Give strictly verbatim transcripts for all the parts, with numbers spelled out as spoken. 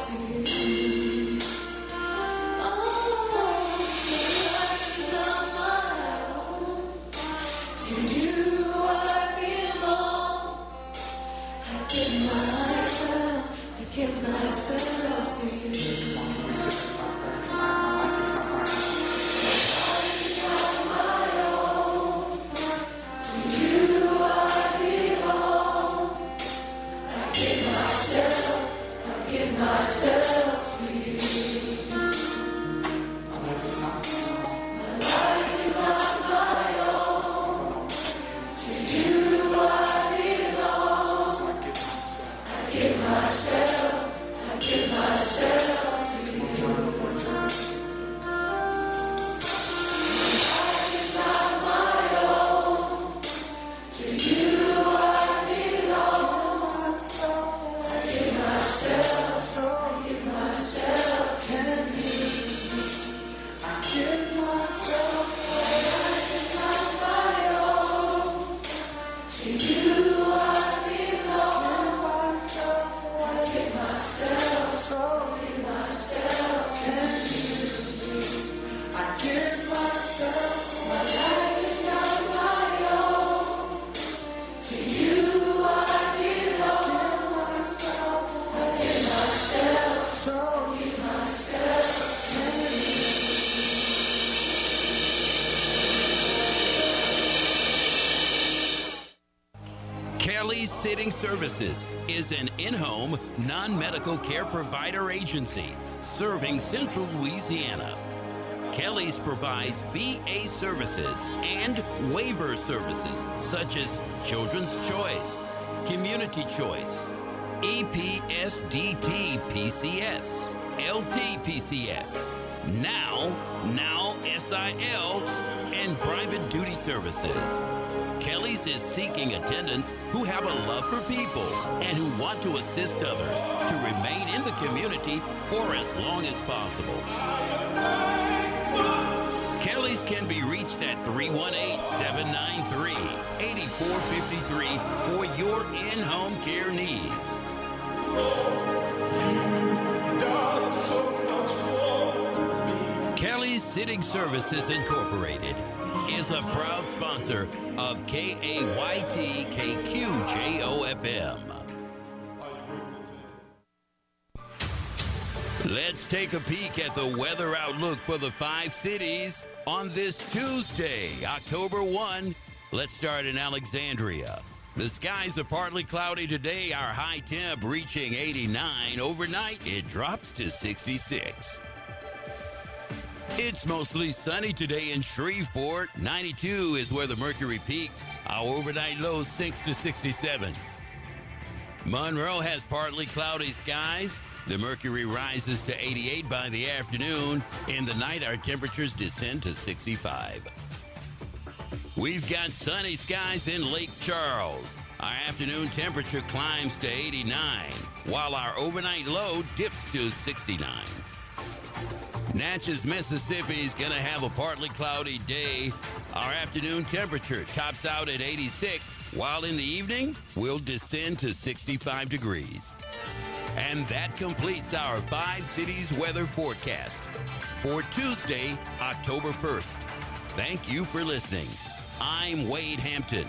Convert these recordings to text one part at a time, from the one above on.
Kelly's Sitting Services is an in-home, non-medical care provider agency serving Central Louisiana. Kelly's provides V A services and waiver services such as Children's Choice, Community Choice, E P S D T P C S, L T P C S, Now, Now S I L, and Private Duty Services. Kelly's is seeking attendants who have a love for people and who want to assist others to remain in the community for as long as possible. Kelly's can be reached at three one eight, seven nine three, eight four five three for your in-home care needs. Kelly's Sitting Services Incorporated is a proud sponsor of K A Y T K Q J O F M. Let's take a peek at the weather outlook for the five cities on this Tuesday, October first. Let's start in Alexandria. The skies are partly cloudy today, our high temp reaching eighty-nine. Overnight, it drops to sixty-six. It's mostly sunny today in Shreveport. ninety-two is where the mercury peaks. Our overnight low sinks to sixty-seven. Monroe has partly cloudy skies. The mercury rises to eighty-eight by the afternoon. In the night, our temperatures descend to sixty-five. We've got sunny skies in Lake Charles. Our afternoon temperature climbs to eighty-nine, while our overnight low dips to sixty-nine. Natchez, Mississippi is going to have a partly cloudy day. Our afternoon temperature tops out at eighty-six, while in the evening, we'll descend to sixty-five degrees. And that completes our five cities weather forecast for Tuesday, October first. Thank you for listening. I'm Wade Hampton.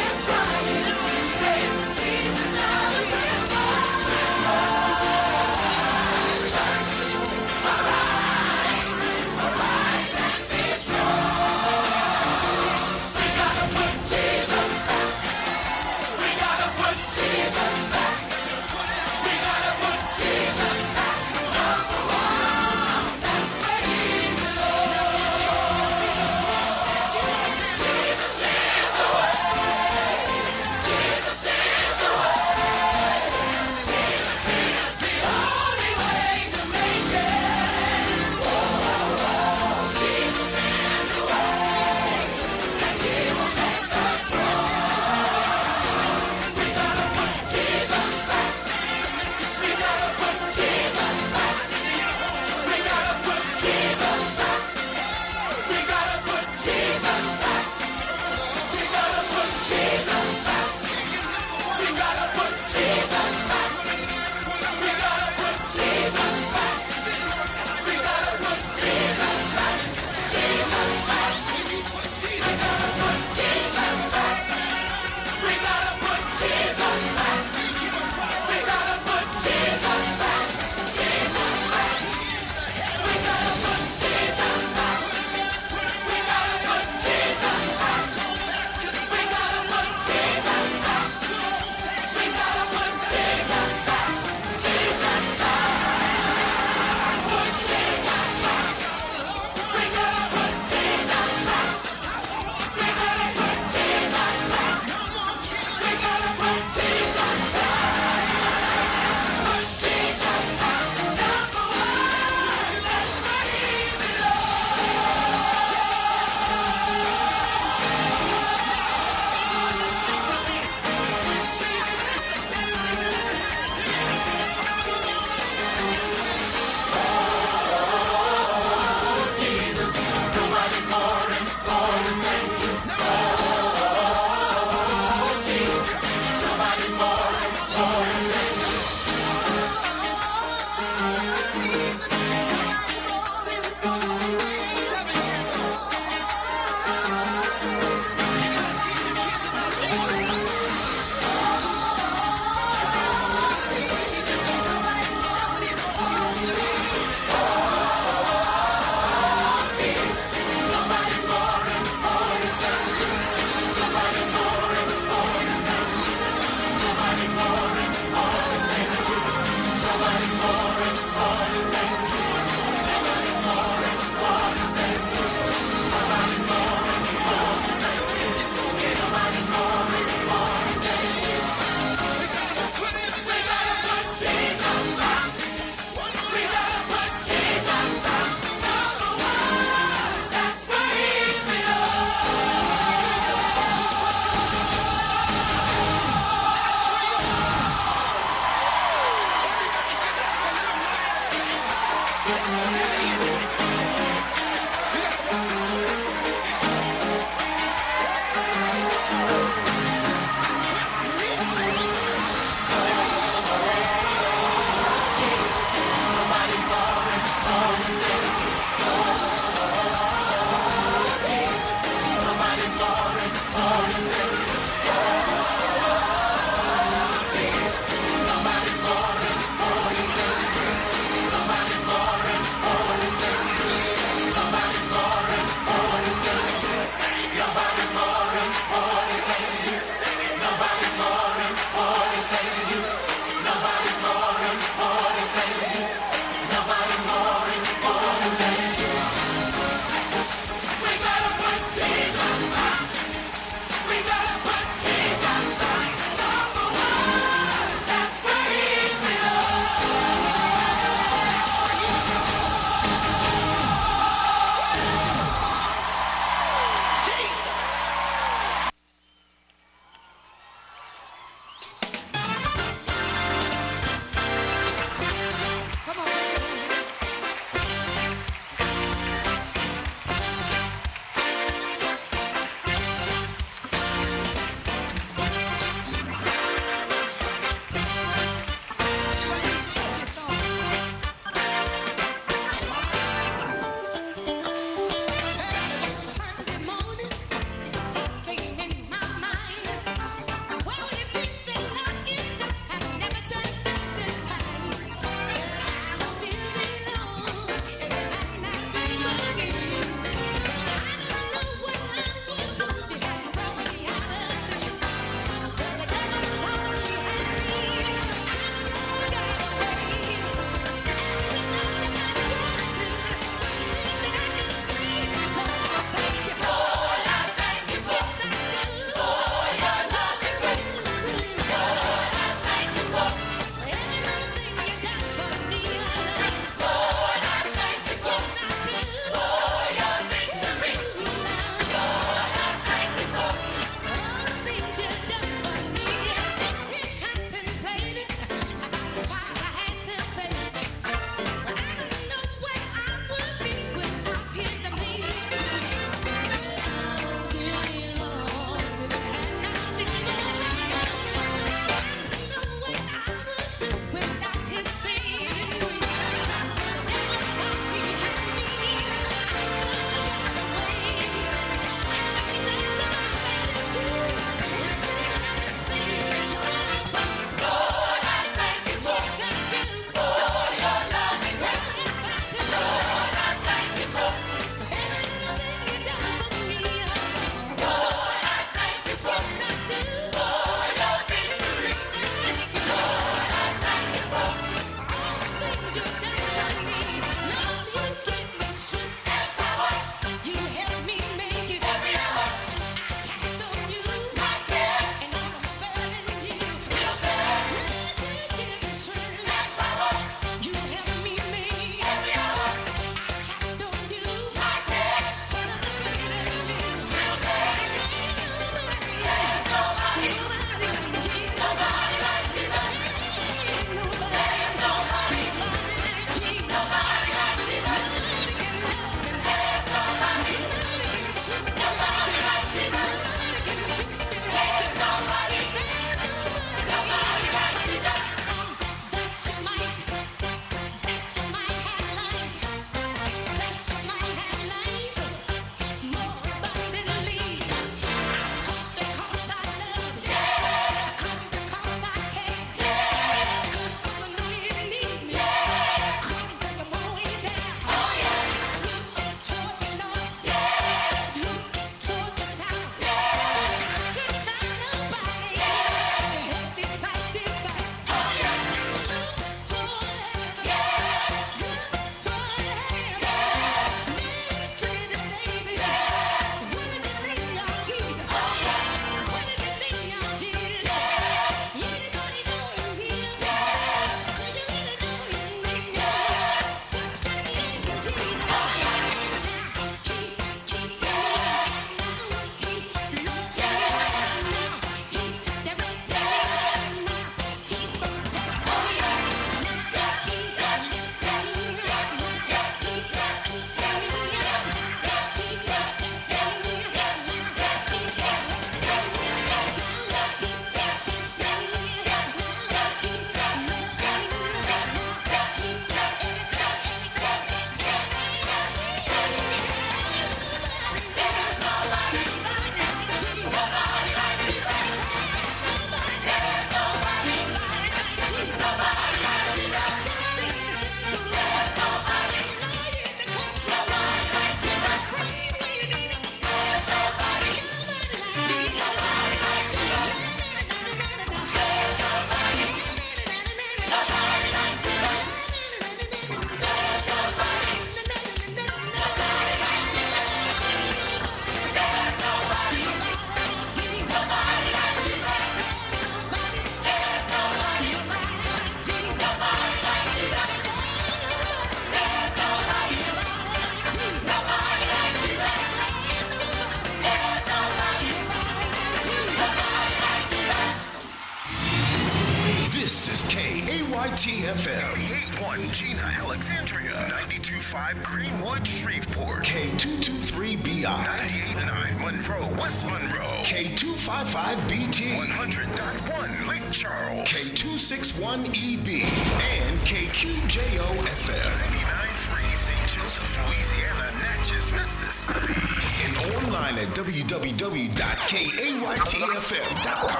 Y T F M. eighty-eight point one Gina, Alexandria. ninety-two point five Greenwood, Shreveport. K two two three B I. ninety-eight point nine Monroe, West Monroe. K two five five B T. one hundred point one Lake Charles. K two six one E B. And K Q J O F M. ninety-nine point three Saint Joseph, Louisiana, Natchez, Mississippi. And online at w w w dot k a y t f m dot com.